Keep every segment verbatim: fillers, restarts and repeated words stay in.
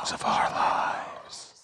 Songs of Our Lives.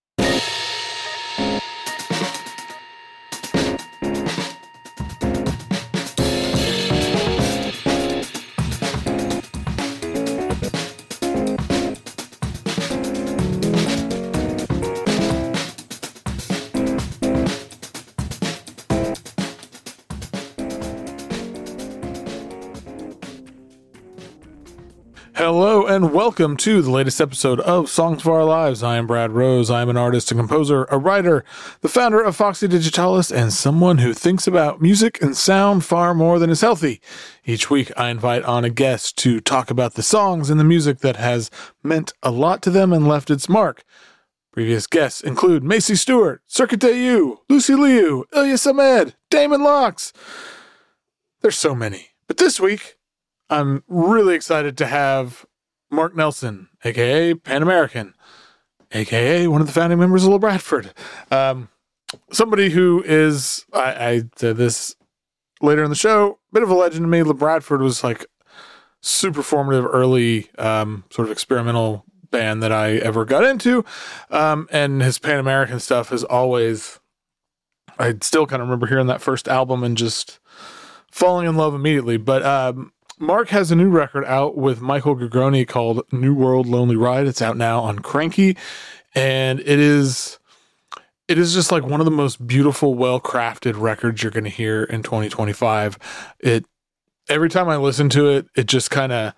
Hello and welcome to the latest episode of Songs of Our Lives. I am Brad Rose. I am an artist, a composer, a writer, the founder of Foxy Digitalis, and someone who thinks about music and sound far more than is healthy. Each week I invite on a guest to talk about the songs and the music that has meant a lot to them and left its mark. Previous guests include Macy Stewart, Circuit Day U, Lucy Liu, Ilyas Ahmed, Damon Locks. There's so many. But this week, I'm really excited to have Mark Nelson, a k a. Pan American, a k a one of the founding members of La Bradford. Um, somebody who is, I, I said this later in the show, bit of a legend to me. La Bradford was like super formative early um, sort of experimental band that I ever got into. Um, and his Pan American stuff has always, I still kind of remember hearing that first album and just falling in love immediately. But um, Mark has a new record out with Michael Grigoni called New World Lonely Ride. It's out now on Cranky, and it is it is just like one of the most beautiful, well-crafted records you're going to hear in twenty twenty-five. It every time I listen to it, it just kind of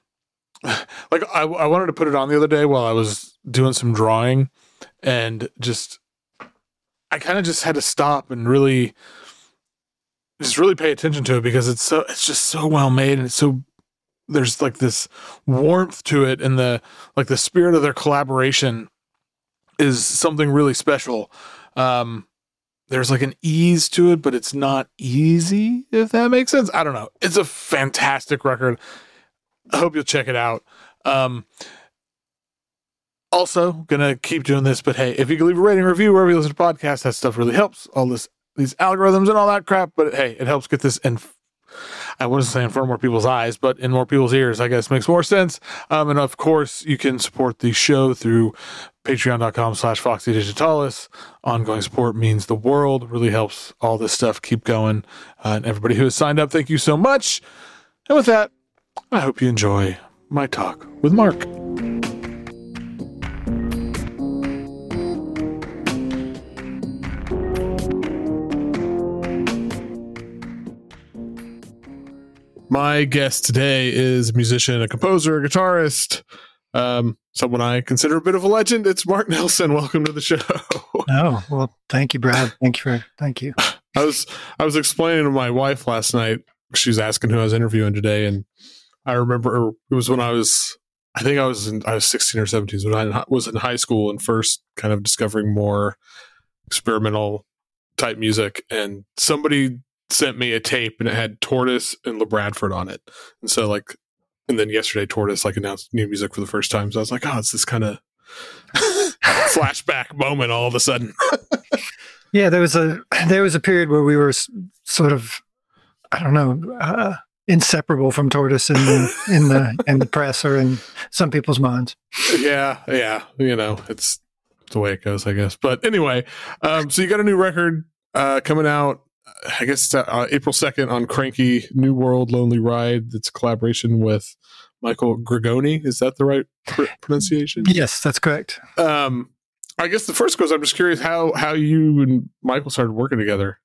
like I, I wanted to put it on the other day while I was doing some drawing, and just I kind of just had to stop and really. Just really pay attention to it because it's so it's just so well made, and it's so there's like this warmth to it, and the like the spirit of their collaboration is something really special. Um, there's like an ease to it, but it's not easy, if that makes sense. I don't know. It's a fantastic record. I hope you'll check it out. Um, also, gonna keep doing this, but hey, if you can leave a rating or review wherever you listen to podcasts, that stuff really helps. All this. These algorithms and all that crap, but hey, it helps get this in, I wasn't saying in front of more people's eyes, but in more people's ears, I guess makes more sense. Um, and of course, you can support the show through patreon.com slash Foxy Digitalis. Ongoing support means the world, really helps all this stuff keep going. Uh, and everybody who has signed up, thank you so much. And with that, I hope you enjoy my talk with Mark. My guest today is a musician, a composer, a guitarist, um, someone I consider a bit of a legend. It's Mark Nelson. Welcome to the show. Oh, well, thank you, Brad. Thank you for, thank you. I was, I was explaining to my wife last night, she was asking who I was interviewing today. And I remember it was when I was, I think I was in, I was sixteen or seventeen when I was in high school and first kind of discovering more experimental type music. And somebody sent me a tape and it had Tortoise and La Bradford on it. And so like, and then yesterday Tortoise like announced new music for the first time. So I was like, oh, it's this kind of flashback moment all of a sudden. Yeah, there was a, there was a period where we were s- sort of, I don't know, uh, inseparable from Tortoise in the, in the, in the press or in some people's minds. Yeah. Yeah. You know, it's the way it goes, I guess. But anyway, um, so you got a new record, uh, coming out. I guess uh, April second on Cranky, New World Lonely Ride. It's a collaboration with Michael Grigoni. Is that the right pr- pronunciation? Yes, that's correct. Um, I guess the first goes, I'm just curious how, how you and Michael started working together.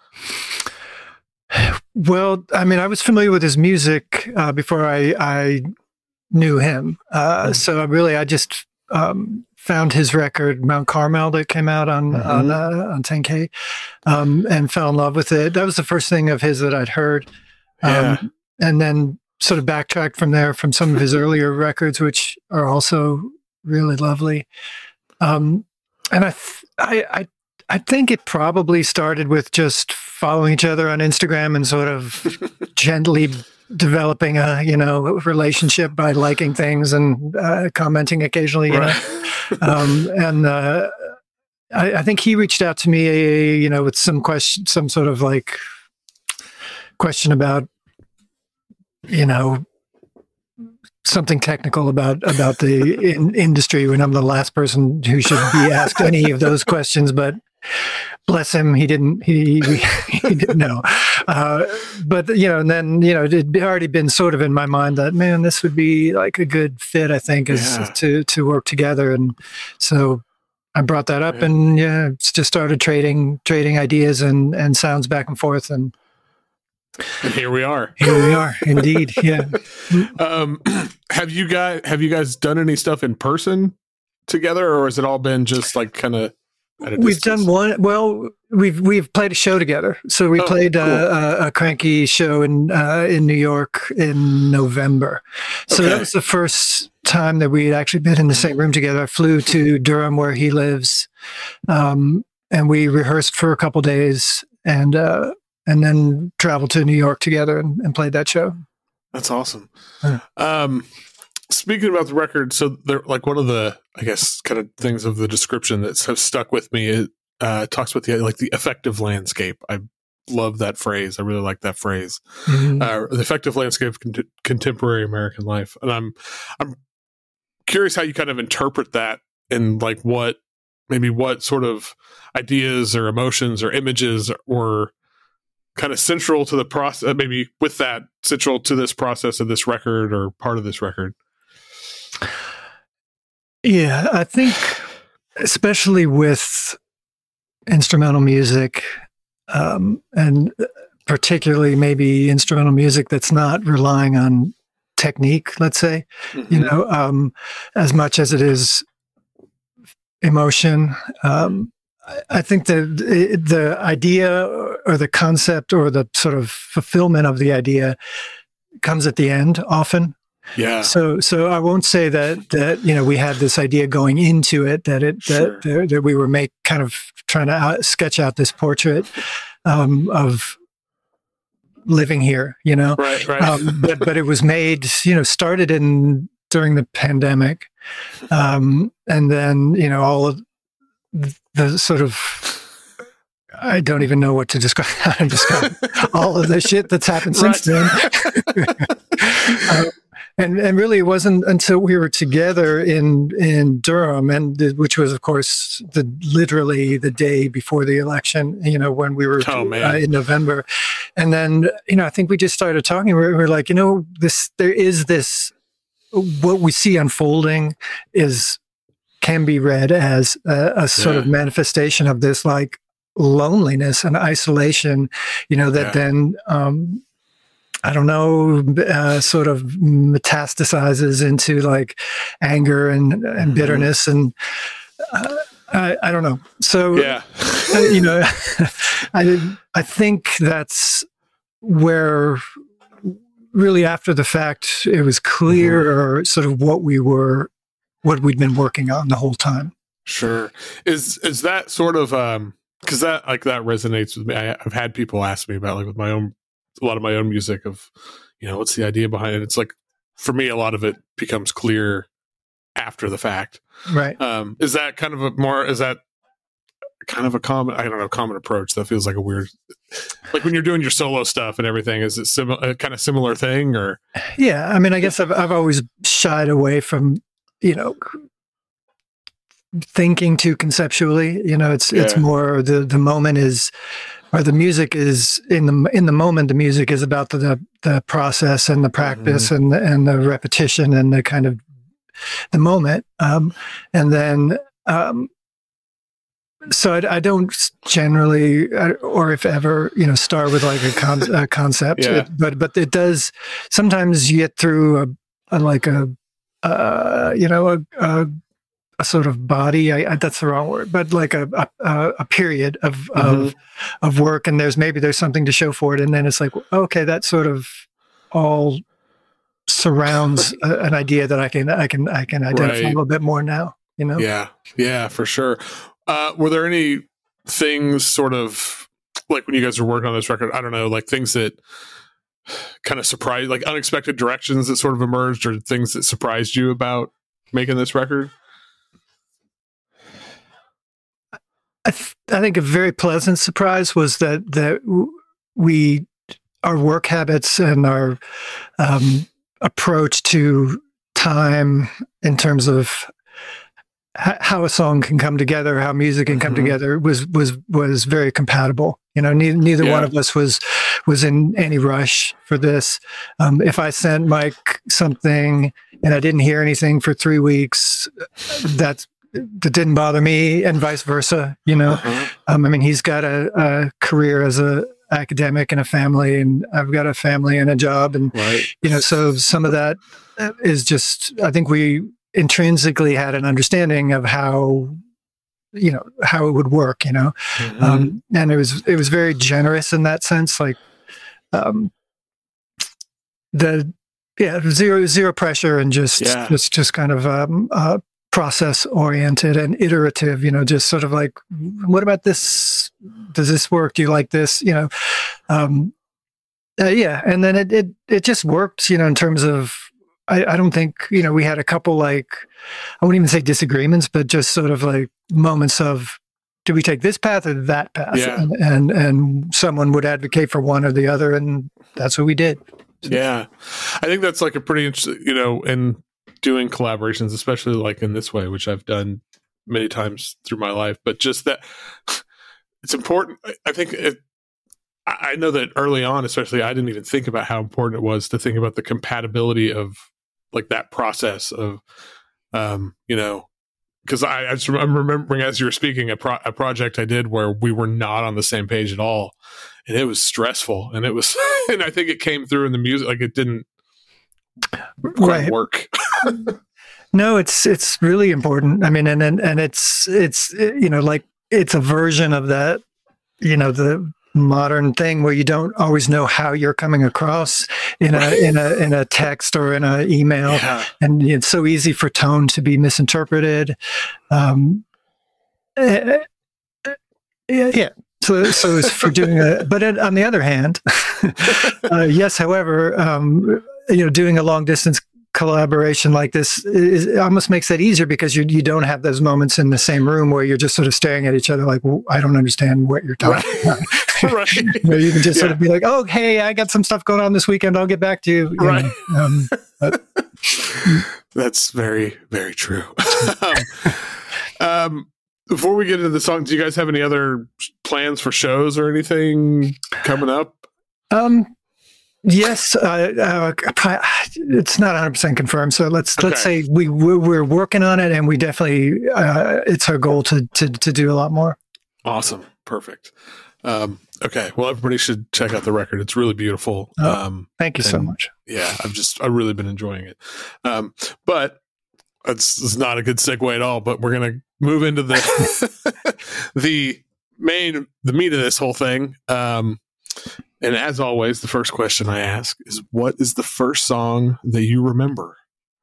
Well, I mean, I was familiar with his music uh, before I, I knew him. Uh, mm. So I really, I just um, found his record Mount Carmel that came out on mm-hmm. on, uh, on ten K, um, and fell in love with it. That was the first thing of his that I'd heard, um, yeah. and then sort of backtracked from there from some of his earlier records, which are also really lovely. Um, and I, th- I, I, I think it probably started with just following each other on Instagram and sort of gently developing a, you know, relationship by liking things and uh, commenting occasionally, you right. know. um, and uh, I, I think he reached out to me, you know, with some question, some sort of like question about, you know, something technical about about the in, industry when I'm the last person who should be asked any of those questions. But bless him, he didn't. He he didn't know. Uh, but you know, and then you know, it had already been sort of in my mind that man, this would be like a good fit. I think is Yeah. to to work together, and so I brought that up, Yeah. and yeah, it's just started trading trading ideas and and sounds back and forth, and And here we are. here we are. Indeed, yeah. Um, have you guys have you guys done any stuff in person together, or has it all been just like kind of? We've done one. Well, we've we've played a show together. So we Oh, played cool. uh, a, a cranky show in uh, in New York in November. So Okay. that was the first time that we had actually been in the same room together. I flew to Durham, where he lives, um, and we rehearsed for a couple days, and uh, and then traveled to New York together and, and played that show. That's awesome. Yeah. Um, speaking about the record, so they're like one of the, I guess, kind of things of the description that have stuck with me. It uh, talks about the like the effective landscape. I love that phrase. I really like that phrase. Mhm. Uh, the effective landscape of cont- contemporary American life, and I'm I'm curious how you kind of interpret that, and like what maybe what sort of ideas or emotions or images were kind of central to the process, maybe with that central to this process of this record or part of this record. Yeah, I think especially with instrumental music, um, and particularly maybe instrumental music that's not relying on technique, let's say, you know, um, as much as it is emotion. Um, I- I think the the idea or the concept or the sort of fulfillment of the idea comes at the end often. Yeah. So, so I won't say that that you know we had this idea going into it that it that that, that we were make kind of trying to out, sketch out this portrait um, of living here, you know. Right. Right. Um, but but it was made, you know, started in during the pandemic, um, and then you know all of the sort of I don't even know what to describe. How to describe all of the shit that's happened since then. uh, and and really, it wasn't until we were together in in Durham, and the, which was, of course, the literally the day before the election. You know, when we were Oh, man. uh, in November, and then you know, I think we just started talking. We we're like, you know, this there is this what we see unfolding is can be read as a, a sort Yeah. of manifestation of this like loneliness and isolation, you know, that Yeah. then, um, I don't know, uh, sort of metastasizes into like anger and, and Mhm. bitterness. And uh, I, I don't know. So, Yeah. uh, you know, I, I think that's where really after the fact, it was clear or sort of what we were, what we'd been working on the whole time. Sure. Is is that sort of um because that like that resonates with me. I, I've had people ask me about like with my own a lot of my own music of, you know, what's the idea behind it? It's like for me, a lot of it becomes clear after the fact. Right. Um, is that kind of a more is that kind of a common I don't know common approach that feels like a weird like when you're doing your solo stuff and everything, is it similar a kind of similar thing or Yeah. I mean, I guess I've, I've always shied away from, you know, thinking too conceptually, you know, it's, it's Yeah. more the, the moment is, or the music is in the, in the moment, the music is about the, the, the process and the practice and, the, and the repetition and the kind of the moment. Um, and then, um, so I, I don't generally, uh, or if ever, you know, start with like a, con- a concept, Yeah. It- but but it does. Sometimes you get through a, a like a, uh, you know, a, a, a sort of body. I, I, that's the wrong word, but like a a, a period of of of work, and there's maybe there's something to show for it, and then it's like, okay, that sort of all surrounds a, an idea that I can I can I can identify Right. a little bit more now. You know. Yeah, yeah, for sure. Uh, were there any things sort of like when you guys were working on this record? I don't know, like things that kind of surprised, like unexpected directions that sort of emerged, or things that surprised you about making this record? I, th- I think a very pleasant surprise was that that w- we our work habits and our um, approach to time in terms of h- how a song can come together, how music can come mm-hmm. together was was was very compatible. You know, neither, neither yeah. one of us was was in any rush for this. Um, if I sent Mike something and I didn't hear anything for three weeks, that's that didn't bother me, and vice versa. You know, uh-huh. um, I mean, he's got a, a career as a academic and a family, and I've got a family and a job, and right. you know, so some of that is just. I think we intrinsically had an understanding of how. You know how it would work, you know, mm-hmm. um, and it was it was very generous in that sense. Like um, the yeah zero zero pressure and just yeah. just just kind of um, uh, process oriented and iterative. You know, just sort of like, what about this? Does this work? Do you like this? You know, um, uh, yeah, and then it it it just worked. You know, in terms of. I, I don't think, you know, we had a couple like, I wouldn't even say disagreements, but just sort of like moments of, do we take this path or that path? Yeah. And, and, and someone would advocate for one or the other. And that's what we did. Yeah. I think that's like a pretty interesting, you know, in doing collaborations, especially like in this way, which I've done many times through my life, but just that it's important. I think it, I know that early on, especially, I didn't even think about how important it was to think about the compatibility of like that process of, um, you know, because I, I just, I'm remembering as you were speaking a, pro- a project I did where we were not on the same page at all, and it was stressful, and it was, and I think it came through in the music, like it didn't quite right. work. No, it's it's really important. I mean, and and and it's it's you know like it's a version of that, you know, the modern thing where you don't always know how you're coming across in a right. in a in a text or in an email, yeah. and it's so easy for tone to be misinterpreted. Um, uh, yeah, yeah. So so it's for doing a. But it, on the other hand, uh, yes. However, um, you know, doing a long distance collaboration like this is, it almost makes that easier because you you don't have those moments in the same room where you're just sort of staring at each other like, well, I don't understand what you're talking right. about. Right. Where you can just yeah. sort of be like, oh, hey, I got some stuff going on this weekend. I'll get back to you. you right. Um, but, That's very, very true. um, um, before we get into the song, do you guys have any other plans for shows or anything coming up? Um, Yes, uh, uh, it's not one hundred percent confirmed. So let's okay. let's say we we're, we're working on it, and we definitely uh, it's our goal to to to do a lot more. Awesome, perfect. Um, okay, well, everybody should check out the record. It's really beautiful. Oh, um, thank you so much. Yeah, I've just I've really been enjoying it. Um, but it's, it's not a good segue at all. But we're gonna move into the the main the meat of this whole thing. Um, And as always, the first question I ask is, what is the first song that you remember?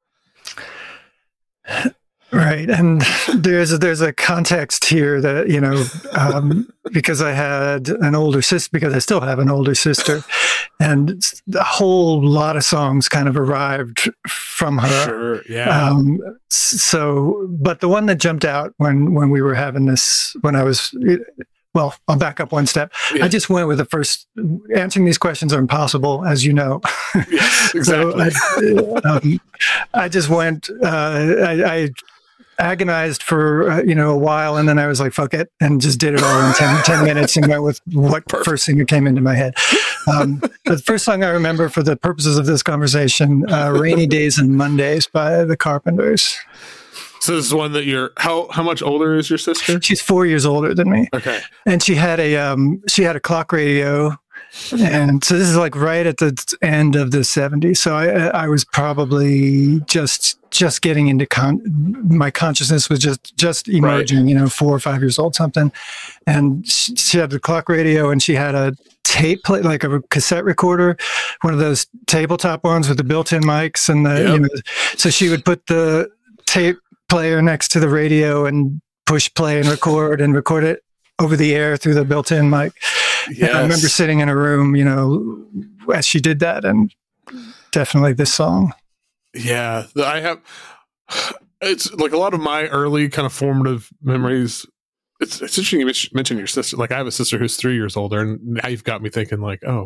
Right. And there's a, there's a context here that, you know, um, because I had an older sister, because I still have an older sister, and a whole lot of songs kind of arrived from her. Sure. Yeah. Um, so, but the one that jumped out when, when we were having this, when I was, well, I'll back up one step. Yeah. I just went with the first. Answering these questions are impossible, as you know. Yes, exactly. so I, um, I just went. Uh, I, I agonized for uh, you know a while, and then I was like, "Fuck it," and just did it all in ten, ten minutes, and went with what Perfect. First thing that came into my head. Um, the first song I remember, for the purposes of this conversation, uh, "Rainy Days and Mondays" by the Carpenters. So this is one that you're, how, how much older is your sister? She's four years older than me. Okay. And she had a, um, she had a clock radio. And so this is like right at the end of the seventies. So I, I was probably just, just getting into con, my consciousness was just, just emerging, right. you know, four or five years old, something. And she, she had the clock radio, and she had a tape play, like a cassette recorder, one of those tabletop ones with the built-in mics. And the, yep. you know, so she would put the tape player next to the radio and push play and record and record it over the air through the built-in mic. Yes. I remember sitting in a room, you know, as she did that, and definitely this song. Yeah, I have. It's like a lot of my early kind of formative memories. It's, it's interesting you mentioned your sister. Like, I have a sister who's three years older, and now you've got me thinking like, oh,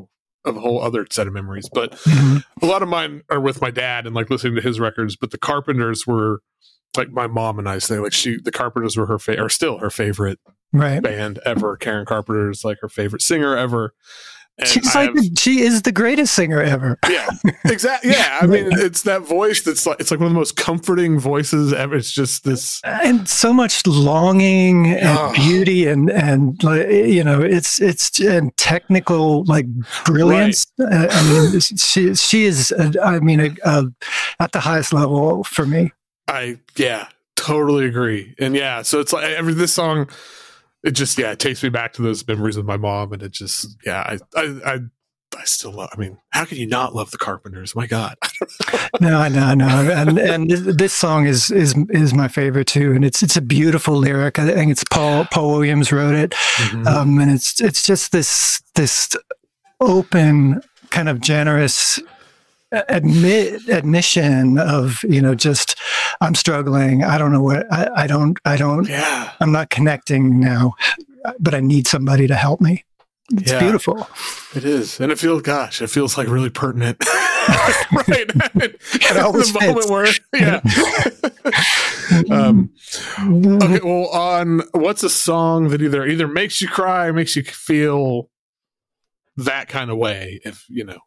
of a whole other set of memories. But Mhm. a lot of mine are with my dad and like listening to his records. But the Carpenters were like my mom and I say, like she, the Carpenters were her favorite, or still her favorite Right. band ever. Karen Carpenter is like her favorite singer ever. And She's I like, have- she is the greatest singer ever. yeah, exactly. Yeah, I mean, it's that voice that's like it's like one of the most comforting voices ever. It's just this, And so much longing and Oh. beauty and, and, like, you know, it's, it's, and technical, like, brilliance. Uh, I mean, she, she is, uh, I mean, uh, uh, at the highest level for me. I yeah, totally agree. And yeah, so it's like every this song, it just yeah, it takes me back to those memories with my mom, and it just yeah, I I I, I still love. I mean, how can you not love the Carpenters? My God, No, I know, I know, and and this- this song is is is my favorite too, and it's it's a beautiful lyric. I think it's Paul Paul Williams wrote it, Mhm. um, and it's it's just this this open kind of generous admit admission of, you know, just I'm struggling. I don't know what I, I don't I don't yeah, I'm not connecting now, but I need somebody to help me. It's Yeah. beautiful. it is, and it feels gosh, it feels like really pertinent, right? It always the moment fits. where yeah. um, okay, well, on what's a song that either either makes you cry or makes you feel that kind of way, if you know.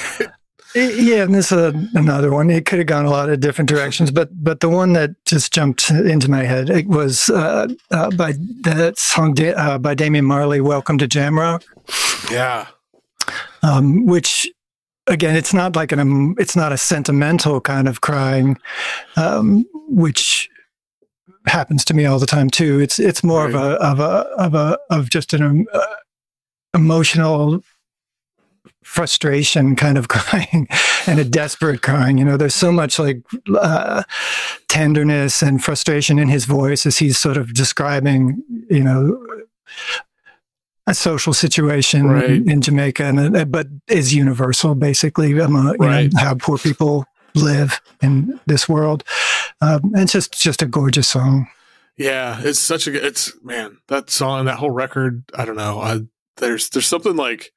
Yeah, and this is a, another one. It could have gone a lot of different directions, but but the one that just jumped into my head, it was uh, uh, by that song da- uh, by Damian Marley, "Welcome to Jamrock," Yeah, um, which again, it's not like an um, it's not a sentimental kind of crying, um, which happens to me all the time too. It's it's more Right. of a of a of a of just an um, uh, emotional frustration kind of crying and a desperate crying. You know, there's so much like uh, tenderness and frustration in his voice as he's sort of describing, you know, a social situation Right. in, in Jamaica, and uh, but is universal basically, among, you Right. know, how poor people live in this world. Um, and it's just just a gorgeous song. yeah, it's such a good. It's man, that song, that whole record. I don't know. I, there's there's something like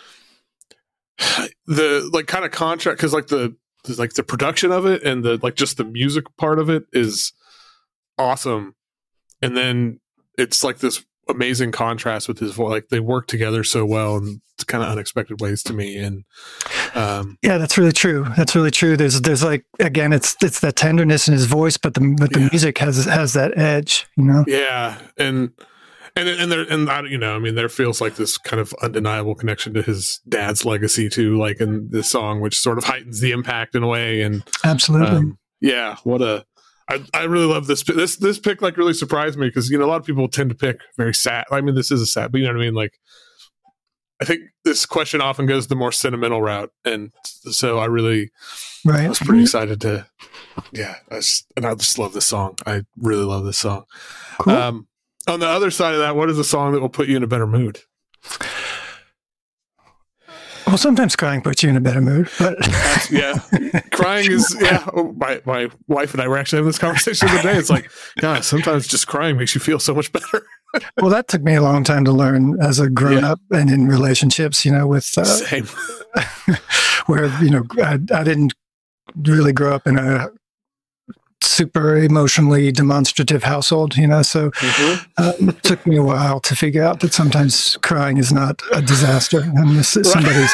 the like kind of contract because like the the- like the production of it and the like just the music part of it is awesome, and then it's like this amazing contrast with his voice. Like they work together so well in kind of unexpected ways to me, and um, Yeah, that's really true. That's really true. There's there's like again, it's it's that tenderness in his voice, but the but the Yeah. music has has that edge, you know. yeah, and and and there and I, you know, I mean, there feels like this kind of undeniable connection to his dad's legacy too, like in this song, which sort of heightens the impact in a way. And Absolutely. um, yeah, what a I, I really love this this this pick. Like really surprised me because you know a lot of people tend to pick very sad. I mean, this is a sad, but you know what I mean. Like, I think this question often goes the more sentimental route, and so I really right. I was pretty excited to, yeah, I just, and I just love this song. I really love this song. Cool. Um, on the other side of that, what is a song that will put you in a better mood? Well, sometimes crying puts you in a better mood, but That's, yeah, crying is yeah. oh, My my wife and I were actually having this conversation the other day. It's like, God, sometimes just crying makes you feel so much better. well, that took me a long time to learn as a grown Yeah. up and in relationships, you know, with uh, Same. where you know I, I didn't really grow up in a super emotionally demonstrative household, you know, so Mhm. um, it took me a while to figure out that sometimes crying is not a disaster and this is somebody's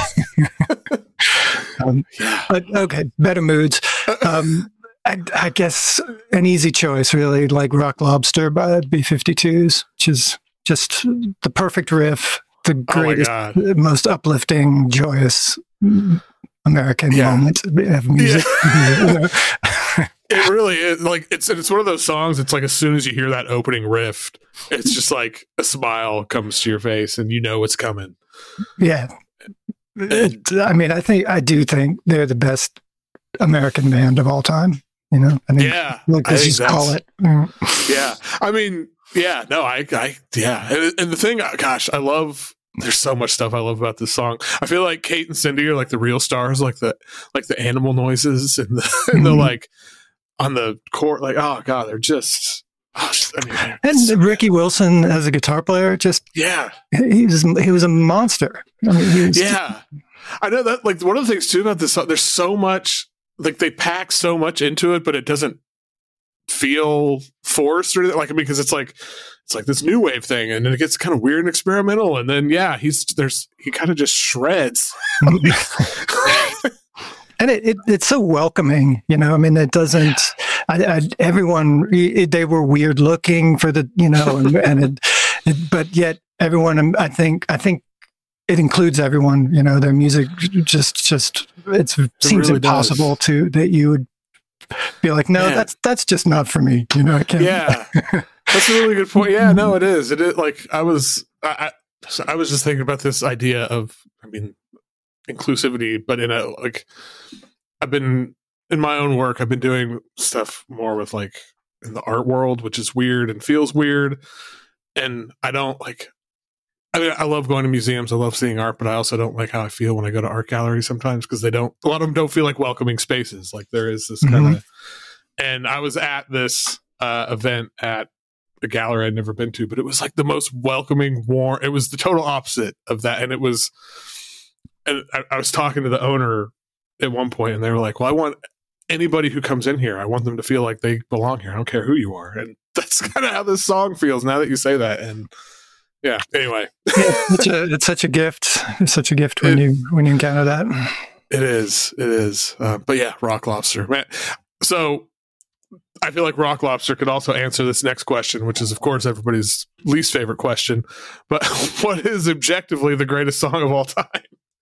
um, Yeah. but okay, better moods. um, I, I guess an easy choice really, like Rock Lobster by B fifty-twos, which is just the perfect riff, the Oh my greatest, God. most uplifting, joyous American Yeah. moment of music. You know? It really is like it's it's one of those songs. It's like as soon as you hear that opening riff, it's just like a smile comes to your face, and you know what's coming. Yeah. It, I mean, I think I do think they're the best American band of all time. You know, I mean, Yeah, like I let's think just call that's- it. Mm. Yeah, I mean, yeah, no, I, I, yeah, and, and the thing, gosh, I love. There's so much stuff I love about this song. I feel like Kate and Cindy are like the real stars, like the like the animal noises and the, and the Mhm. like on the court. Like, oh god, they're just I mean, and Ricky Wilson as a guitar player, just yeah, he was he was a monster. I mean, he was, yeah. I know that. Like one of the things too about this song, there's so much. Like they pack so much into it, but it doesn't feel forced or anything. Like because it's like it's like this new wave thing, and then it gets kind of weird and experimental, and then yeah, he's there's he kind of just shreds. And it, it it's so welcoming, you know. I mean, it doesn't. I, I, everyone it, they were weird looking for the, you know, and, and it, it, but yet everyone. I think I think it includes everyone. You know, their music just just it's, it seems really impossible does. to that you would be like, no, Man. that's that's just not for me. You know, I can't. Yeah, that's a really good point. Yeah, no, it is. It is like I was I I, I was just thinking about this idea of I mean inclusivity, but in a like. I've been in my own work. I've been doing stuff more with like in the art world, which is weird and feels weird. And I don't like, I mean, I love going to museums. I love seeing art, but I also don't like how I feel when I go to art galleries sometimes because they don't, a lot of them don't feel like welcoming spaces. Like there is this mm-hmm. kind of, and I was at this uh, event at a gallery I'd never been to, but it was like the most welcoming, warm, it was the total opposite of that. And it was, and I, I was talking to the owner at one point, and they were like, well, I want anybody who comes in here, I want them to feel like they belong here. I don't care who you are. And that's kind of how this song feels now that you say that. And yeah, anyway. Yeah, it's, a, it's such a gift. It's such a gift when it, you when you encounter that. It is. It is. Uh, but yeah, Rock Lobster. Man. So I feel like Rock Lobster could also answer this next question, which is, of course, everybody's least favorite question. But what is objectively the greatest song of all time?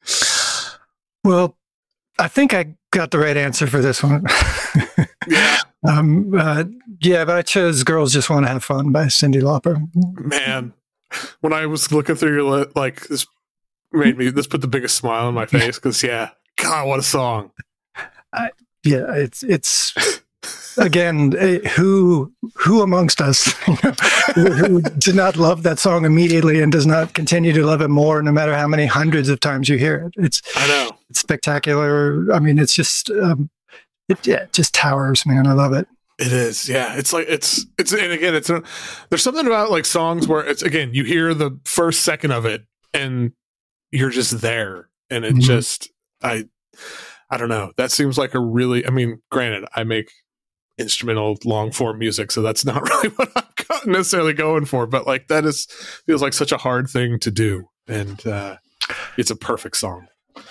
Well, I think I got the right answer for this one. yeah. Um, uh, yeah, but I chose Girls Just Want to Have Fun by Cyndi Lauper. Man, when I was looking through your list, like, this made me, this put the biggest smile on my face because, yeah, God, what a song. I, yeah, it's, it's, again, who who amongst us you know, who, who did not love that song immediately and does not continue to love it more, no matter how many hundreds of times you hear it? It's I know it's spectacular. I mean, it's just um, it yeah, it just towers, man. I love it. It is, yeah. It's like it's it's and again, it's a, there's something about like songs where it's again you hear the first second of it and you're just there, and it mm-hmm. just I I don't know. That seems like a really. I mean, granted, I make instrumental long form music, so that's not really what I'm necessarily going for, but like that is feels like such a hard thing to do, and uh it's a perfect song.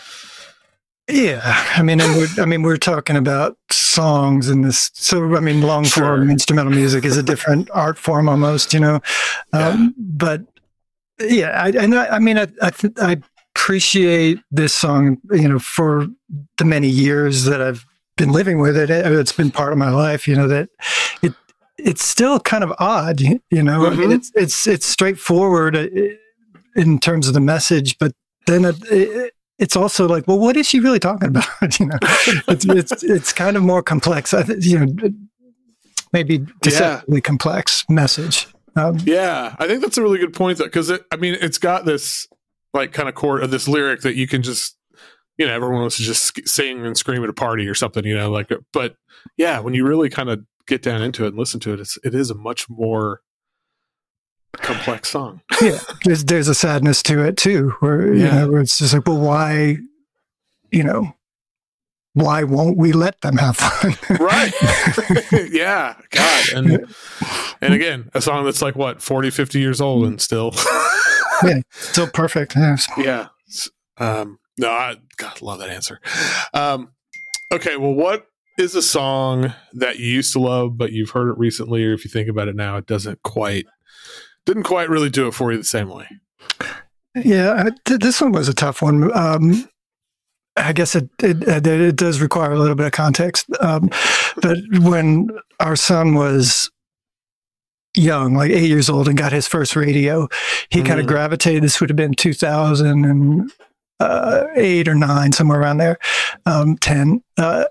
Yeah, I mean, and we're, I mean, we're talking about songs in this, so I mean, long form sure. instrumental music is a different art form almost, you know. Um, yeah. But yeah, I, and I, I mean, I, I, th- I appreciate this song, you know, for the many years that I've been living with it. It's been part of my life, you know, that it it's still kind of odd, you know. Mm-hmm. I mean, it's it's it's straightforward in terms of the message, but then it, it, it's also like, well, what is she really talking about? You know, it's it's it's kind of more complex. I th- you know, maybe deceptively yeah. complex message. Um, yeah, I think that's a really good point, though, because I mean, it's got this like kind of chord of this lyric that you can just. You know, everyone wants to just sing and scream at a party or something, you know, like, but yeah, when you really kind of get down into it and listen to it, it's, it is a much more complex song. Yeah. There's, there's a sadness to it too, where, yeah. you know, where it's just like, well, why, you know, why won't we let them have fun? Right. Yeah. God. And, and again, a song that's like what, forty, fifty years old and still, yeah, still perfect. Yes. Yeah. Um, No, I God, love that answer. Um, okay, well, what is a song that you used to love, but you've heard it recently, or if you think about it now, it doesn't quite, didn't quite really do it for you the same way? Yeah, th- this one was a tough one. Um, I guess it, it it does require a little bit of context. Um, but when our son was young, like eight years old, and got his first radio, he mm. kind of gravitated. This would have been two thousand and. Uh, eight or nine, somewhere around there, um, ten. Uh,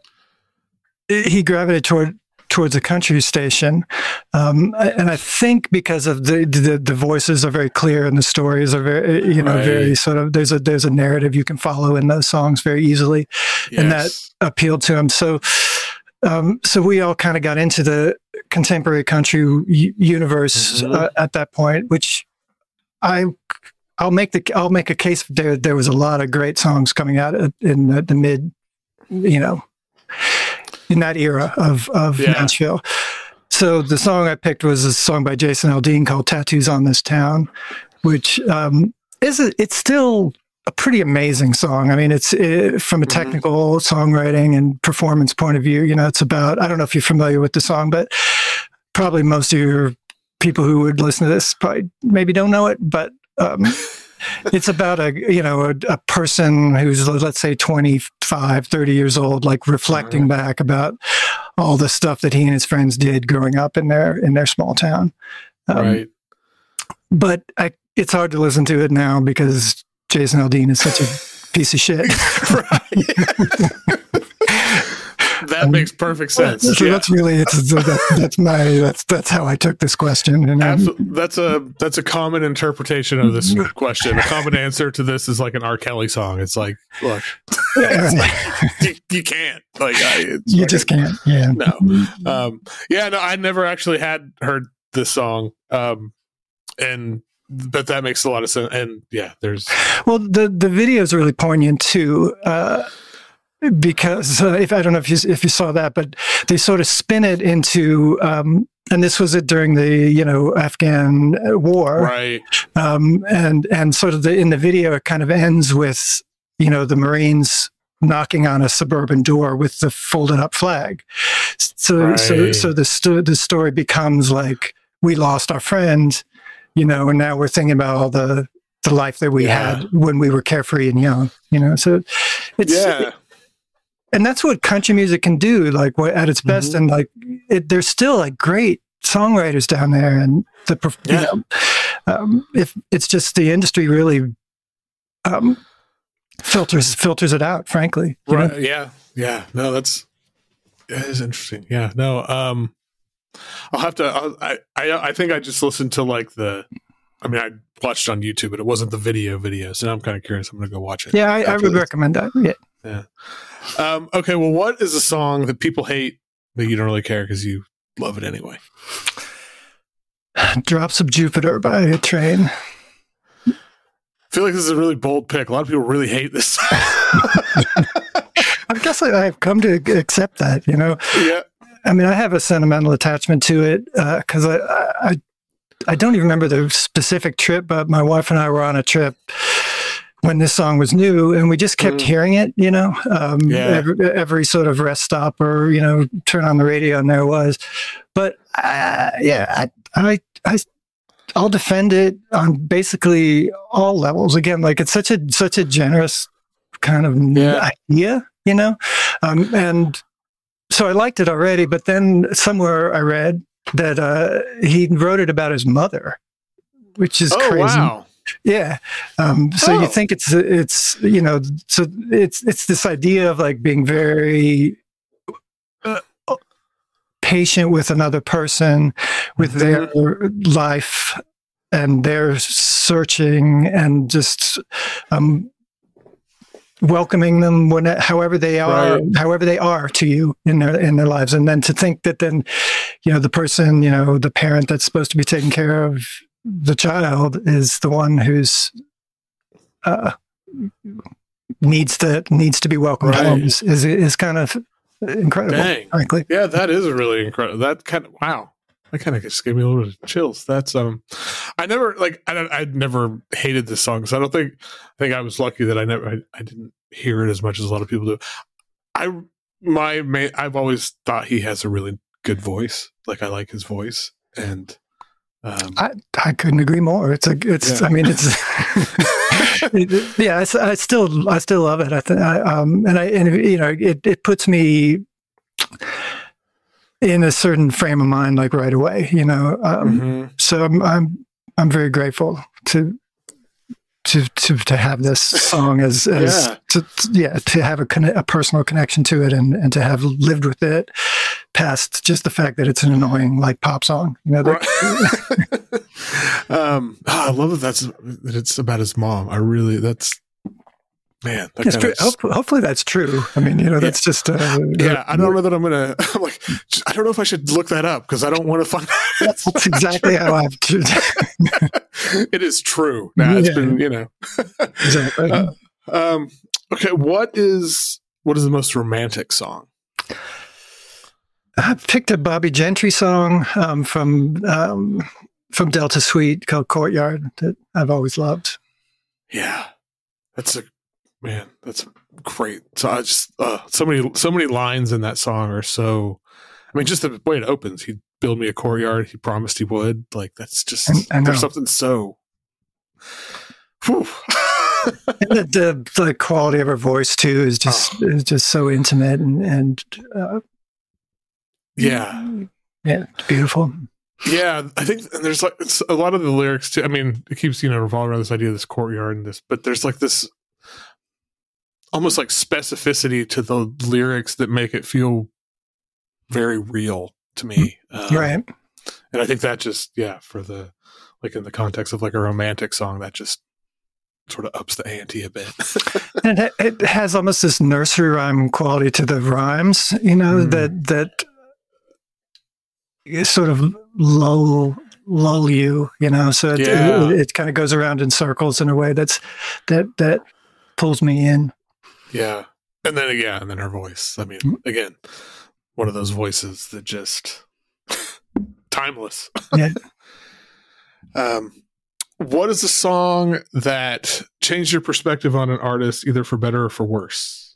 he gravitated toward towards a country station, um, and I think because of the, the the voices are very clear and the stories are very, you know, right. very sort of. There's a there's a narrative you can follow in those songs very easily, yes. and that appealed to him. So, um, so we all kind of got into the contemporary country u- universe Mhm. uh, at that point, which I I'll make the I'll make a case. There there was a lot of great songs coming out in the, the mid, you know, in that era of of Yeah. Nashville. So the song I picked was a song by Jason Aldean called "Tattoos on This Town," which um, is a, it's still a pretty amazing song. I mean, it's it, from a Mhm. technical songwriting and performance point of view. You know, it's about I don't know if you're familiar with the song, but probably most of your people who would listen to this probably maybe don't know it, but um, it's about a you know a, a person who's, let's say, twenty-five, thirty years old, like reflecting Right. back about all the stuff that he and his friends did growing up in their in their small town. Um, Right. But I, it's hard to listen to it now because Jason Aldean is such a piece of shit. That Um, makes perfect sense. So Yeah. that's really it's that, that's my that's that's how I took this question. And um, Absol- that's a that's a common interpretation of this question. A common answer to this is like an R. Kelly song. It's like, look, it's like, you, you can't like I, it's you fucking- just can't. Yeah. no. Um, yeah, no, I never actually had heard this song, um, and but that makes a lot of sense. And yeah, there's Well, the the video is really poignant too, uh, because uh, if I don't know if you if you saw that, but they sort of spin it into, um, and this was it during the you know Afghan war, right. um, and and sort of the in the video it kind of ends with you know the Marines knocking on a suburban door with the folded up flag. So so Right. so the sto- the story becomes like we lost our friend, you know, and now we're thinking about all the the life that we Yeah. had when we were carefree and young, you know. So it's Yeah, and that's what country music can do, like what, at its best. Mhm. And like it, there's still like great songwriters down there, and the perf- Yeah. you know, um, if it's just the industry really um, filters filters it out, frankly. you know? right. Yeah, yeah. No, that's that is interesting. Yeah, no. Um, I'll have to. I'll, I I I think I just listened to like the. I mean, I watched on YouTube, but it wasn't the video video. So now I'm kind of curious. I'm going to go watch it. Yeah, I, I after would this. recommend that. Yeah. Um, okay, well, what is a song that people hate but you don't really care because you love it anyway? Drops of Jupiter by a Train. I feel like this is a really bold pick. A lot of people really hate this song. I guess I, I've come to accept that, you know. Yeah. I mean, I have a sentimental attachment to it because I, I I don't even remember the specific trip, but my wife and I were on a trip when this song was new, and we just kept Mm. hearing it. You know, um, Yeah. every, every sort of rest stop or you know, turn on the radio, and there it was. But uh, yeah, I I I. I'll defend it on basically all levels. Again, like it's such a such a generous kind of Yeah. idea, you know, um, and so I liked it already. But then somewhere I read that uh, he wrote it about his mother, which is Oh, crazy. wow. Yeah. Um, so Oh. you think it's it's you know so it's it's this idea of like being very uh, patient with another person, with their life and their searching, and just um, welcoming them when however they are, Right. however they are to you in their in their lives, and then to think that then you know the person, you know the parent that's supposed to be taking care of the child is the one who's uh, needs to needs to be welcomed Right. home is, is is kind of incredible, Dang. frankly. Yeah, that is a really incredible. That kind of wow. That kind of just gave me a little bit of chills. That's um, I never like I don't, I'd never hated this song, so I don't think I think I was lucky that I never I, I didn't hear it as much as a lot of people do. I my main, I've always thought he has a really good voice. Like I like his voice, and um, I, I couldn't agree more. It's a, it's, Yeah. I mean, it's, it- yeah, I, s- I still, I still love it. I think, I, um, and I, and you know, it, it puts me in a certain frame of mind, like right away, you know? Um, mhm. so I'm, I'm, I'm very grateful to, to, to, to have this song as, as, Yeah. to, to- yeah, to have a, conne- a personal connection to it, and, and to have lived with it past just the fact that it's an annoying, like pop song, you know, that, Right. um, oh, I love that that's that it's about his mom. I really that's Man, that It's kinda true. Hope- hopefully that's true. I mean, you know, that's yeah. just uh, yeah. I don't know that I'm gonna. I'm like, I don't know if I should look that up because I don't want to find. That's, that's exactly how I've. It is true. Now it's Yeah. been, you know. Exactly. Uh, um. Okay. What is what is the most romantic song? I picked a Bobby Gentry song um, from um, from Delta Suite called "Courtyard" that I've always loved. Yeah, that's a man. That's great. So I just uh, so many so many lines in that song are so. I mean, just the way it opens. He'd build me a courtyard. He promised he would. Like that's just I- I know. there's something so. Whew. And the, the the quality of her voice too is just Oh. is just so intimate and and uh, Yeah. yeah, it's beautiful. Yeah, I think and there's like it's a lot of the lyrics too. I mean, it keeps you know revolving around this idea of this courtyard and this, but there's like this almost like specificity to the lyrics that make it feel very real to me. Um, Right. and I think that just yeah for the like in the context of like a romantic song that just sort of ups the ante a bit. And it, it has almost this nursery rhyme quality to the rhymes, you know, Mm. that that is sort of lull lull you, you know. So it, Yeah. it, it kind of goes around in circles in a way that's that that pulls me in. Yeah. And then yeah, and then her voice. I mean, again, one of those voices that just timeless. Yeah. Um what is a song that changed your perspective on an artist either for better or for worse?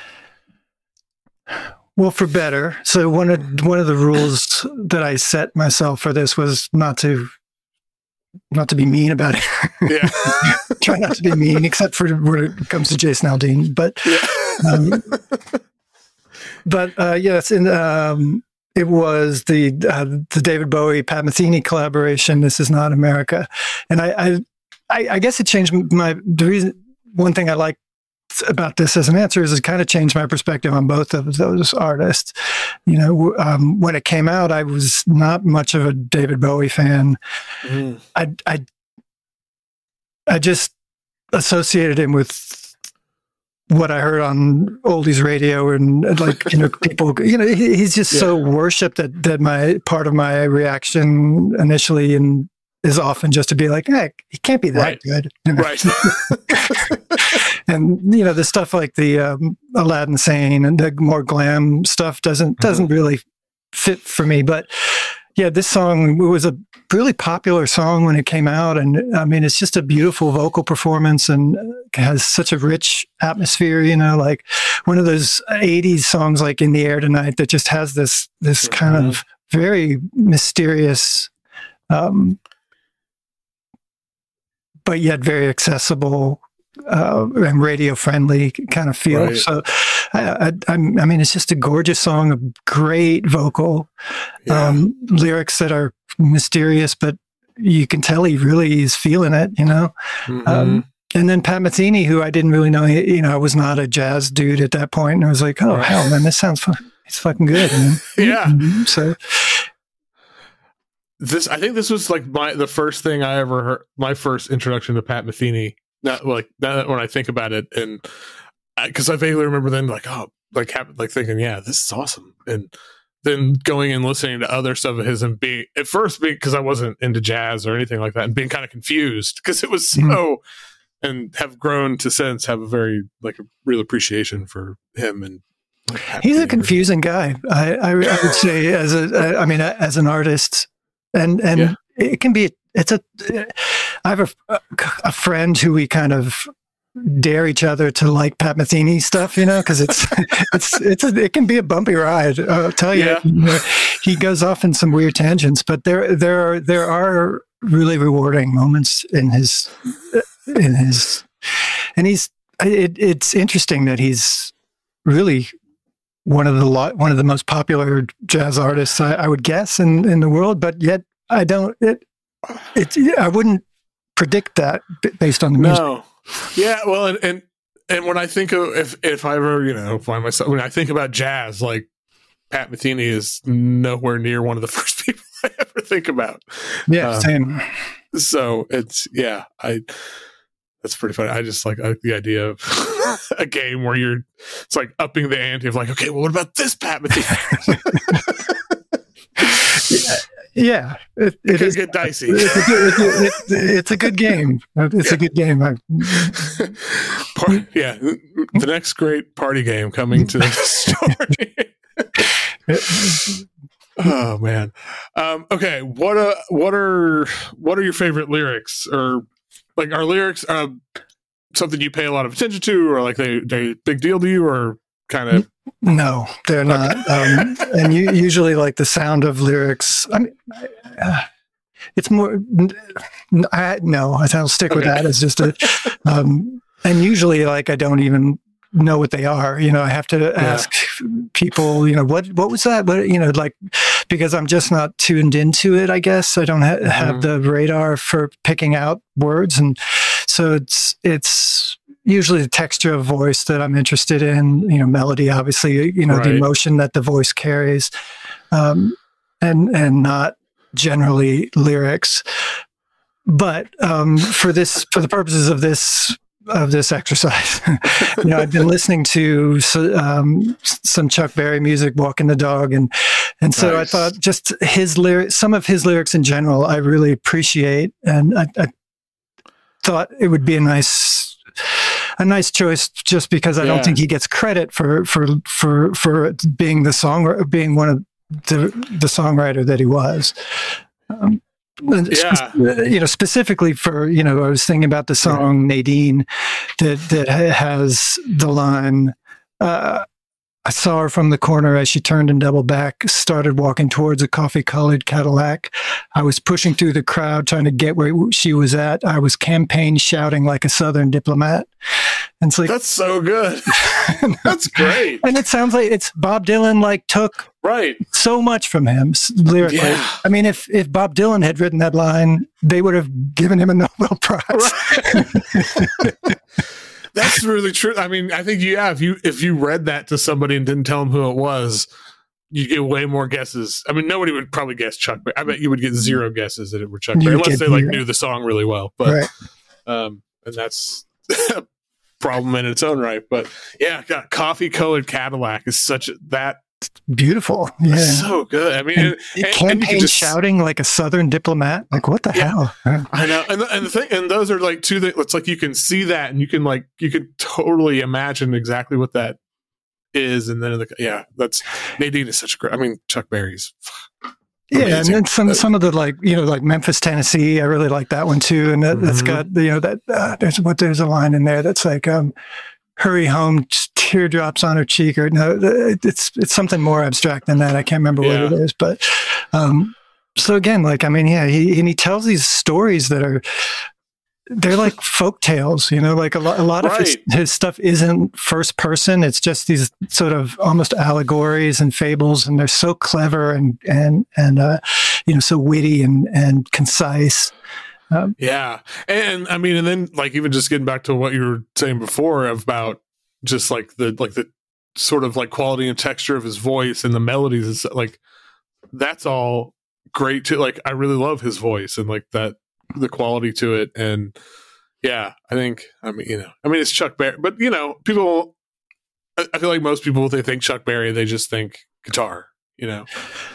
Well, for better. So one of one of the rules that I set myself for this was not to not to be mean about it. Yeah. Try not to be mean, except for when it comes to Jason Aldean. But Yeah. um, but uh, yes, and um, it was the uh, the David Bowie Pat Metheny collaboration. This Is Not America, and I I, I I guess it changed my the reason. One thing I like about this as an answer is it kind of changed my perspective on both of those artists. You know, um, when it came out, I was not much of a David Bowie fan. Mm. I I I just associated him with what I heard on oldies radio and like, you know, people, you know, he, he's just Yeah. so worshipped that, that my part of my reaction initially and is often just to be like, hey, he can't be that Right. good. You know? Right. And, you know, the stuff like the um, Aladdin Sane and the more glam stuff doesn't, doesn't really fit for me. But yeah, this song was a really popular song when it came out. And I mean, it's just a beautiful vocal performance and has such a rich atmosphere, you know, like one of those eighties songs like In the Air Tonight that just has this, this kind Mhm. of very mysterious, um, but yet very accessible uh, and radio friendly kind of feel. Right. So, I, I, I mean, it's just a gorgeous song, a great vocal, Yeah. um, lyrics that are mysterious, but you can tell he really is feeling it, you know? Mhm. Um, and then Pat Metheny, who I didn't really know, you know, I was not a jazz dude at that point, and I was like, oh, Right. hell, man, this sounds fun. It's fucking good. You know? Yeah. Mhm. So, This I think this was like my the first thing I ever heard, my first introduction to Pat Metheny. Not like now that when I think about it, and because I, I vaguely remember then like oh like have, like thinking yeah this is awesome, and then going and listening to other stuff of his and being at first being because I wasn't into jazz or anything like that, and being kind of confused because it was so Mhm. and have grown to since have a very like a real appreciation for him and. Like, Pat he's a Metheny. confusing guy. I, I, I would say as a, I mean, as an artist, and and Yeah. it can be. It's a. I have a, a friend who we kind of dare each other to like Pat Metheny stuff, you know, because it's it's it's a, it can be a bumpy ride. I'll tell you. Yeah. You know, he goes off in some weird tangents, but there there are there are really rewarding moments in his in his, and he's it, it's interesting that he's really one of the lo- one of the most popular jazz artists I, I would guess in, in the world, but yet I don't it it I wouldn't predict that b- based on the music. No. Yeah, well, and, and and when I think of if if I ever you know find myself when I think about jazz, like Pat Metheny is nowhere near one of the first people I ever think about. Yeah, Um, same. So it's yeah, I that's pretty funny. I just like, I like the idea of a game where you're, it's like upping the ante of like, okay, well, what about this Pat Metheny? Yeah, it, it, it is get dicey. It's a good, it's, it's a good game. It's yeah. a good game. I, Part, yeah, the next great party game coming to the story. Oh man. Um, okay, what uh, what are what are your favorite lyrics, or like are lyrics uh, something you pay a lot of attention to, or like they they big deal to you, or kind of? No, they're not. Um, and you, usually, like the sound of lyrics. I mean, uh, it's more. I, no, I'll stick with okay. that as just a. Um, and usually, like I don't even know what they are. You know, I have to ask yeah. people. You know, what what was that? What you know, like because I'm just not tuned into it. I guess I don't ha- mm-hmm. have the radar for picking out words, and so it's it's. Usually the texture of voice that I'm interested in, you know, melody, obviously, you know, right. the emotion that the voice carries, um, and and not generally lyrics. But um, for this, for the purposes of this of this exercise, you know, I've been listening to um, some Chuck Berry music, walking the dog, and and so nice. I thought just his lyrics, some of his lyrics in general, I really appreciate, and I, I thought it would be a nice. A nice choice, just because I yeah. don't think he gets credit for for for for being the song being one of the the songwriter that he was. Um, yeah, spe- you know, specifically for you know, I was thinking about the song yeah. Nadine that that has the line. Uh, I saw her from the corner as she turned and doubled back, started walking towards a coffee-colored Cadillac. I was pushing through the crowd, trying to get where she was at. I was campaign shouting like a Southern diplomat. And it's like, that's so good. That's great. And it sounds like it's Bob Dylan, like took right so much from him lyrically. Yeah. I mean, if, if Bob Dylan had written that line, they would have given him a Nobel Prize. Right. That's really true. I mean, I think yeah, if you if you read that to somebody and didn't tell them who it was, you get way more guesses. I mean, nobody would probably guess Chuck Berry. I bet you would get zero guesses that it were Chuck Berry, unless they like knew the song really well. But right. um, and that's a problem in its own right. But yeah, got coffee colored Cadillac is such a, that. Beautiful, yeah, so good. I mean, and, and, and, campaign and just, shouting like a Southern diplomat. Like what the yeah, hell? I know, and the, and the thing, and those are like two. It's like you can see that, and you can like you can totally imagine exactly what that is. And then in the, yeah, that's Nadine is such a great. I mean, Chuck Berry's. Yeah, amazing. And then some some of the like you know like Memphis, Tennessee. I really like that one too, and that, mm-hmm. that's got you know that uh, there's what there's a line in there that's like um, hurry home. Teardrops on her cheek, or no, it's it's something more abstract than that. I can't remember yeah. what it is, but um, so again, like I mean, yeah, he and he tells these stories that are they're like folk tales, you know, like a lot a lot right. of his, his stuff isn't first person. It's just these sort of almost allegories and fables, and they're so clever and and and uh, you know, so witty and and concise. Um, yeah, and I mean, and then like even just getting back to what you were saying before about. Just like the like the sort of like quality and texture of his voice and the melodies, and like that's all great too. Like I really love his voice and like that the quality to it. And yeah, I think I mean you know I mean it's Chuck Berry, but you know people. I feel like most people they think Chuck Berry, they just think guitar. You know.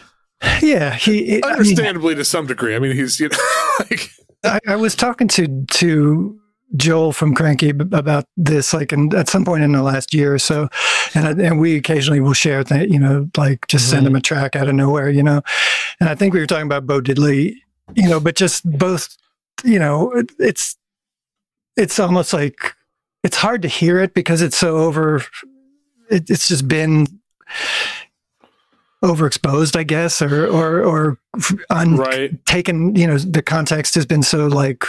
Yeah, he it, understandably I mean, to some degree. I mean, he's you know like. I, I was talking to to. Joel from Cranky about this, like, in, at some point in the last year or so, and I, and we occasionally will share that, you know, like just send mm-hmm. him a track out of nowhere, you know, and I think we were talking about Bo Diddley, you know, but just both, you know, it, it's it's almost like it's hard to hear it because it's so over, it, it's just been overexposed, I guess, or or or un- right. taken, you know, the context has been so like.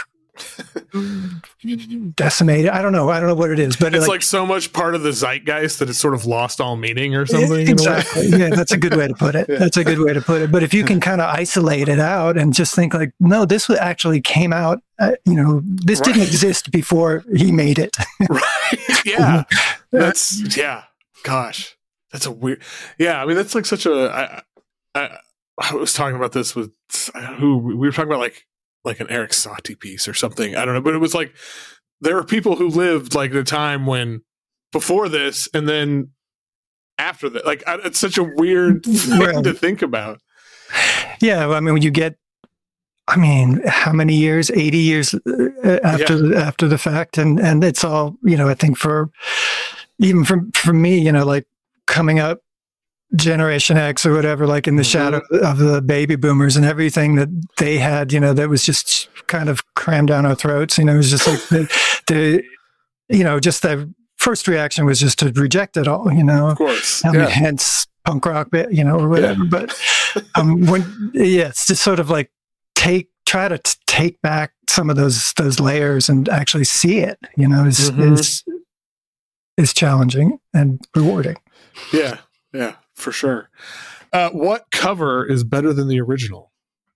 Decimated. I don't know. I don't know what it is, but it's like, like so much part of the zeitgeist that it's sort of lost all meaning or something. Exactly. Yeah, that's a good way to put it. Yeah. That's a good way to put it. But if you can kind of isolate it out and just think like, no, this actually came out. Uh, you know, this right. didn't exist before he made it. Right. Yeah. That's yeah. Gosh, that's a weird. Yeah. I mean, that's like such a. I, I, I was talking about this with who we were talking about like. like an Eric Satie piece or something. I don't know, but it was like there are people who lived like at a time when before this and then after that. Like I, it's such a weird thing Right. to think about. Yeah, I mean, when you get, I mean, how many years? Eighty years uh, after the, after the fact, and and it's all, you know. I think for even for for me, you know, like coming up, Generation X or whatever, like in the Mhm. shadow of the baby boomers and everything that they had, you know, that was just kind of crammed down our throats. You know, it was just like the, the you know, just the first reaction was just to reject it all. You know, Of course. I mean, Yeah. hence punk rock, you know, or whatever. But um, when yeah, it's just sort of like take try to t- take back some of those those layers and actually see it. You know, is Mhm. is is challenging and rewarding. Yeah. Yeah, for sure. Uh, what cover is better than the original?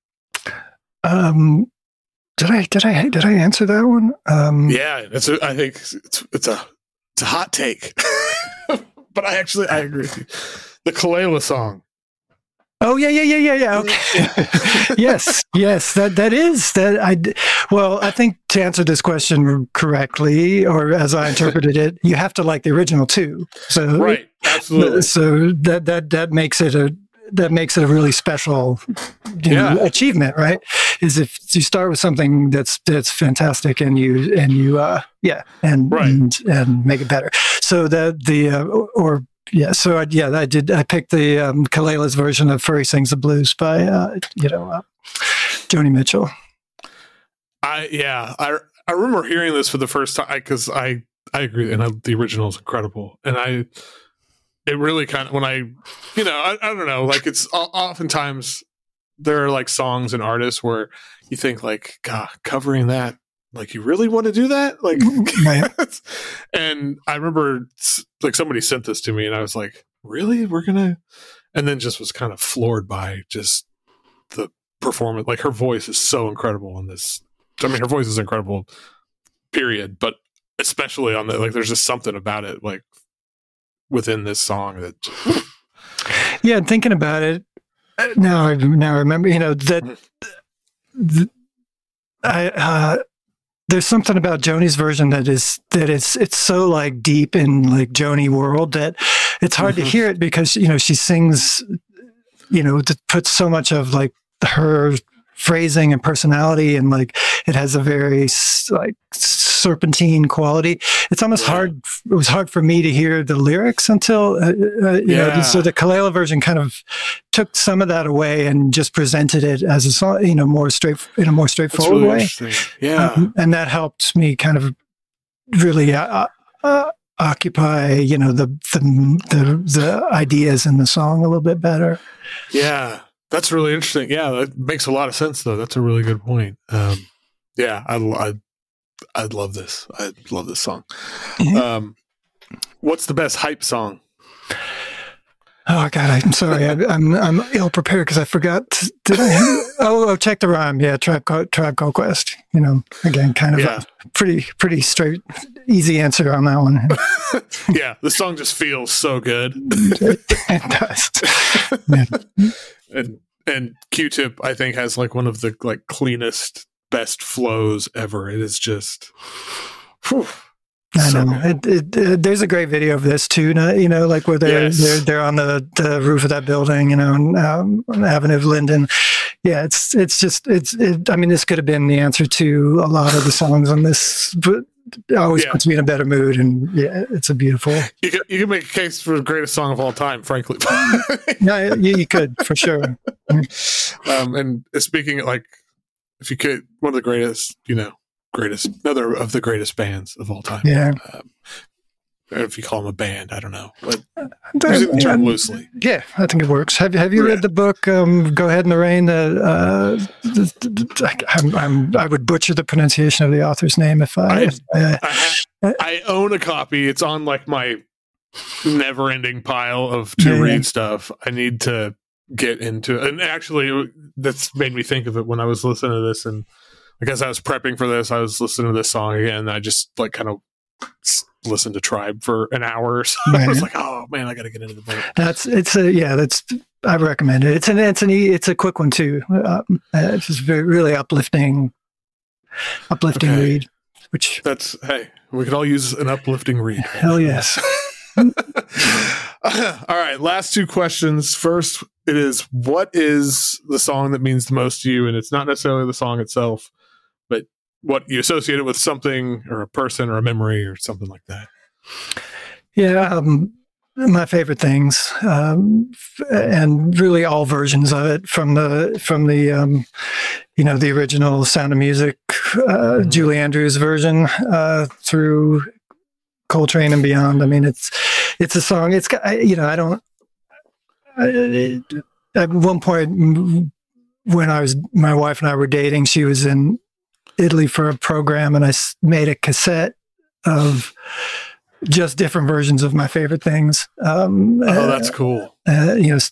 Um, did I did I did I answer that one? Um, Yeah, it's a, I think it's it's a it's a hot take, but I actually I agree with you. The Kalela song. Oh yeah yeah yeah yeah yeah. Okay. yes yes that that is that I. d- Well, I think to answer this question correctly, or as I interpreted it, you have to like the original too. So Right, absolutely. So that that that makes it a that makes it a really special, you know, Yeah. achievement, right? Is if you start with something that's that's fantastic and you and you uh yeah and Right. and, and make it better. So that the uh, or yeah, so I, yeah, I did. I picked the um, Kalela's version of "Furry Sings the Blues" by uh, you know uh, Joni Mitchell. I yeah, I I remember hearing this for the first time because I I agree, and I, the original is incredible, and I it really kind of when I you know I, I don't know like it's o- oftentimes there are like songs and artists where you think like God covering that like you really want to do that like Right. and I remember s- like somebody sent this to me and I was like really we're gonna and then just was kind of floored by just the performance like her voice is so incredible in this I mean her voice is incredible period but especially on the like there's just something about it like within this song that Yeah, and thinking about it uh, now, I now I remember. You know that th- I uh, there's something about Joni's version that is that is it's so like deep in like Joni world that it's hard Mhm. to hear it because you know she sings, you know, to put so much of like her phrasing and personality and like it has a very s- like serpentine quality. It's almost Yeah. hard. It was hard for me to hear the lyrics until uh, uh, you know. Yeah. So the Kalela version kind of took some of that away and just presented it as a song, you know, more straight in a more that's straightforward really way. interesting yeah Um, and that helped me kind of really uh, uh, occupy, you know, the, the the the ideas in the song a little bit better. Yeah, that's really interesting. Yeah, that makes a lot of sense, though. That's a really good point. Um, yeah, I, I, I love this. I love this song. Mhm. Um, what's the best hype song? Oh God, I'm sorry. I, I'm I'm ill prepared because I forgot. To, did I? Oh, oh, check the rhyme. Yeah, Tribe Called, Tribe Called Quest. You know, again, kind of Yeah. a pretty pretty straight, easy answer on that one. Yeah, the song just feels so good. It does. Yeah. and and Q-Tip, I think, has like one of the like cleanest, best flows ever. It is just. Whew, I so know. good. It, it, uh, there's a great video of this too. no- You know, like where they're Yes. they're they're on the, the roof of that building. You know, on, um, on the Avenue of Linden. Yeah, it's it's just it's. It, I mean, this could have been the answer to a lot of the songs on this, but it always Yeah. puts me in a better mood. And yeah, it's a beautiful. You can you can make a case for the greatest song of all time, frankly. Yeah, you, you could for sure. um, and speaking like, if you could, one of the greatest, you know, greatest, another of the greatest bands of all time. Yeah. Um, or if you call them a band, I don't know, but Uh, using the term yeah, loosely. yeah, I think it works. Have Have you Yeah. read the book um, "Go Ahead in the Rain"? The, uh, the, the, the- I'm, I'm, I would butcher the pronunciation of the author's name if I. I- if, uh, I, ha- I own a copy. It's on like my never-ending pile of to Yeah. read stuff. I need to get into it. And actually, that's made me think of it when I was listening to this. And I guess I was prepping for this. I was listening to this song again. And I just like kind of s- listened to Tribe for an hour or so. I was Right. like, oh man, I got to get into the book. That's it's a yeah. That's I recommend it. It's an it's an e- it's a quick one too. Um, uh, it's just very really uplifting, uplifting Okay. read. which That's, hey, we could all use an uplifting read. Hell yes. All right, last two questions. First, it is, what is the song that means the most to you? And it's not necessarily the song itself, but what you associate it with something or a person or a memory or something like that. Yeah, um, my favorite things, um, and really all versions of it, from the from the um, you know, the original Sound of Music, uh, mm-hmm. Julie Andrews version, uh, through Coltrane and beyond. I mean, it's it's a song. It's got, you know, I don't. I, at one point, when I was my wife and I were dating, she was in Italy for a program, and I made a cassette of just different versions of my favorite things. Um, oh, that's cool. Uh, you know,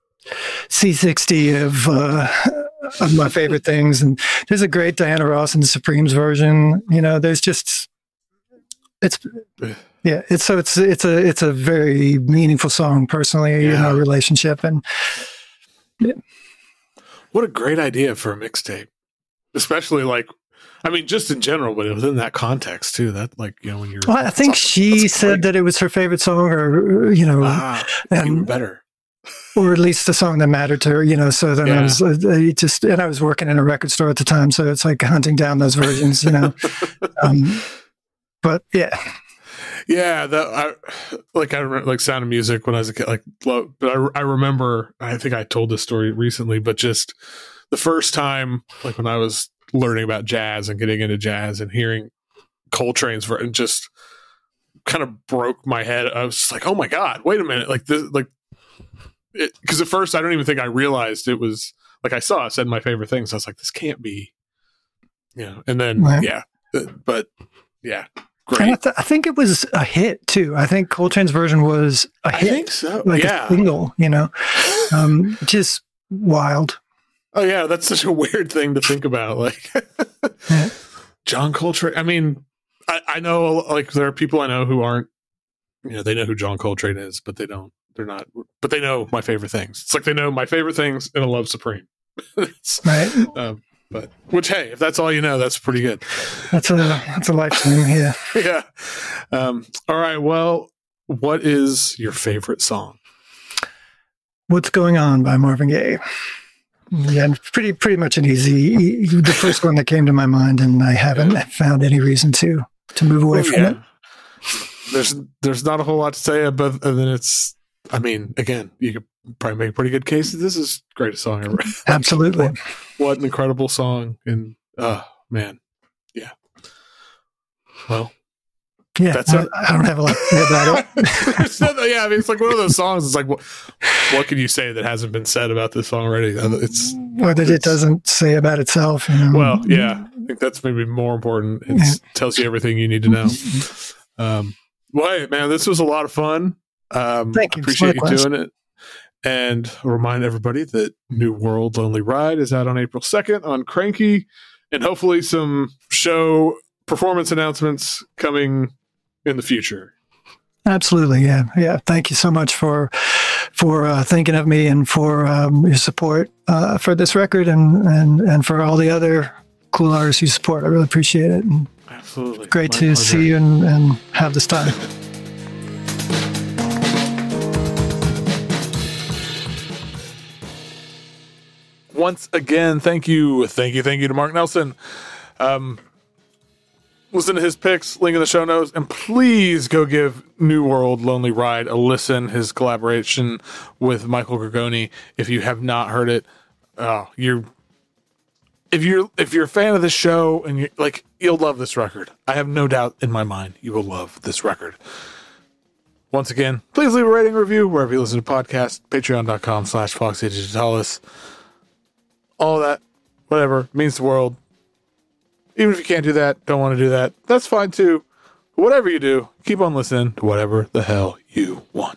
C sixty of uh, of my favorite things, and there's a great Diana Ross and the Supremes version. You know, there's just it's yeah, it's so it's it's a it's a very meaningful song personally yeah. in our relationship, and yeah. What a great idea for a mixtape, especially like. I mean, just in general, but within that context too. That, like, you know, when you're. Well, I think she said that it was her favorite song, or you know, ah, and, even better, or at least the song that mattered to her. You know, so then yeah. I was uh, just, and I was working in a record store at the time, so it's like hunting down those versions. You know, um, but yeah, yeah. That I like. I remember like Sound of Music when I was a kid. Like, but I, I remember. I think I told this story recently, but just the first time, like when I was learning about jazz and getting into jazz and hearing Coltrane's ver- and just kind of broke my head. I was just like, oh my God, wait a minute. Like this, like, because at first I don't even think I realized it was like, I saw it said my favorite things. I was like, this can't be, you know, and then, right. yeah, but yeah, great. I, th- I think it was a hit too. I think Coltrane's version was a hit. I think so. Like yeah. a single, you know, um, just wild. Oh yeah, that's such a weird thing to think about. Like yeah. John Coltrane. I mean, I, I know like there are people I know who aren't, you know, they know who John Coltrane is, but they don't. They're not. But they know my favorite things. It's like they know my favorite things and a Love Supreme. Right. Um, but which, hey, if that's all you know, that's pretty good. That's a that's a lifetime. Yeah. yeah. Um, all right. Well, what is your favorite song? What's Going On by Marvin Gaye. Yeah, pretty pretty much an easy, the first one that came to my mind, and I haven't yeah. found any reason to to move away oh, from yeah. it. There's there's not a whole lot to say, but then it's. I mean, again, you could probably make a pretty good case that this is the greatest song ever. Absolutely, what, what an incredible song, and oh man, yeah. Well. Yeah, That's I, I don't have a lot to say about it. no, yeah, I mean, it's like one of those songs. It's like, what, what can you say that hasn't been said about this song already? It's or that it doesn't say about itself. You know? Well, yeah, I think that's maybe more important. It yeah. tells you everything you need to know. Um, well, hey, man, this was a lot of fun. Um, Thank you. Appreciate you doing it. And I'll remind everybody that New World Lonely Ride is out on April second on Cranky, and hopefully some show performance announcements coming in the future. Absolutely. Yeah. Yeah. Thank you so much for, for uh, thinking of me and for um, your support uh, for this record and, and, and for all the other cool artists you support. I really appreciate it. And absolutely. Great My to pleasure. see you and, and have this time. Once again, thank you. Thank you. Thank you to Mark Nelson. Um, Listen to his picks, link in the show notes, and please go give New World Lonely Ride a listen, his collaboration with Michael Gorgoni. If you have not heard it, oh, you're if you're if you're a fan of this show and you like, you'll love this record. I have no doubt in my mind you will love this record. Once again, please leave a rating review wherever you listen to podcasts, patreon.com slash Foxy Digitalis. All that, whatever, means the world. Even if you can't do that, don't want to do that, that's fine too. Whatever you do, keep on listening to whatever the hell you want.